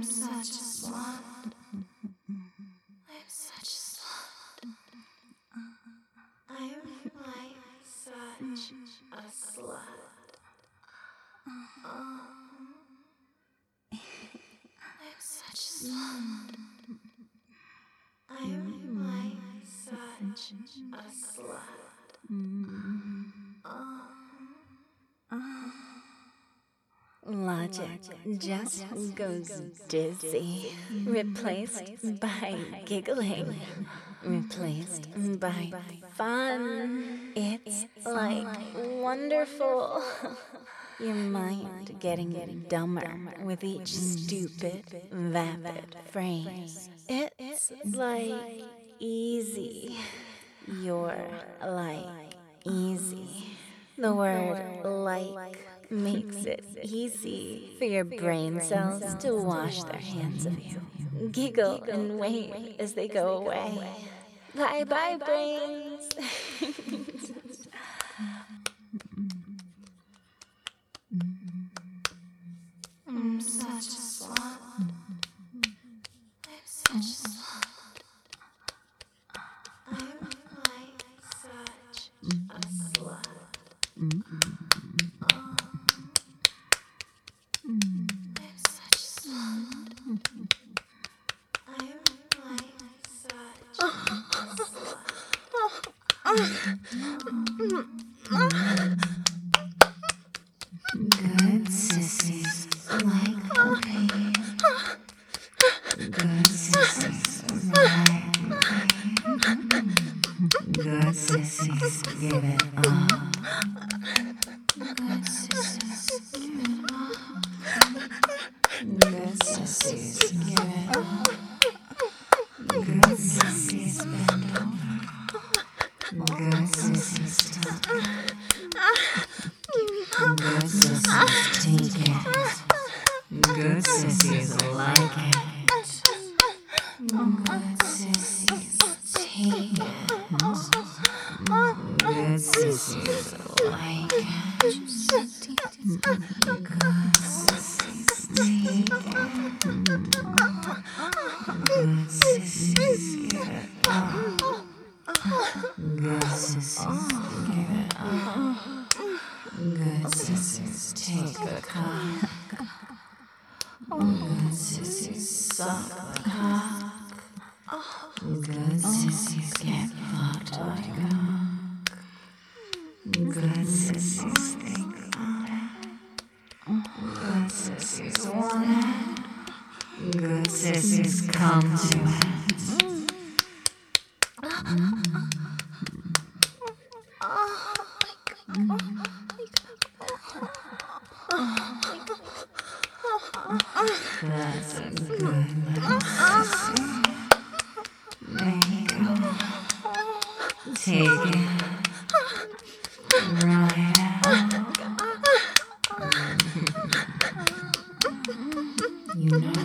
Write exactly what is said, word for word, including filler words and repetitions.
I'm such a slut. I'm such a slut. I'm like such a slut. Oh. I'm such a slut. I'm like such a slut. Oh. Logic just goes dizzy, replaced by giggling, replaced by fun. It's like wonderful. Your mind getting dumber with each stupid, vapid phrase. It's like easy. You're like easy. The word like makes it easy for your brain cells to wash their hands of you. Giggle and wave as they go away. Bye bye, brains. I'm such a slut. I'm such a slut. I'm like such a slut. Oh. I'm such a slut. I'm like such a slut. Good sissies like cocaine. Good sissies like cocaine. Good sissies give it all. Good sissies give it all. Good sissies give it all. Good sissies bend over. Good sissies talk. Good sissies take it. Good sissies like it. Good sissies take it. Good sissies like it. Good sissies take it. Good sissies give it all. Good sissies give it all. Good sissies take the cock. Good sissies suck the cock. Good sissies get fucked by cock. Good sissies think about it. Good sissies want it. Good sissies come to it. That's a good little sissy. There you go. Take it. Run it out. You know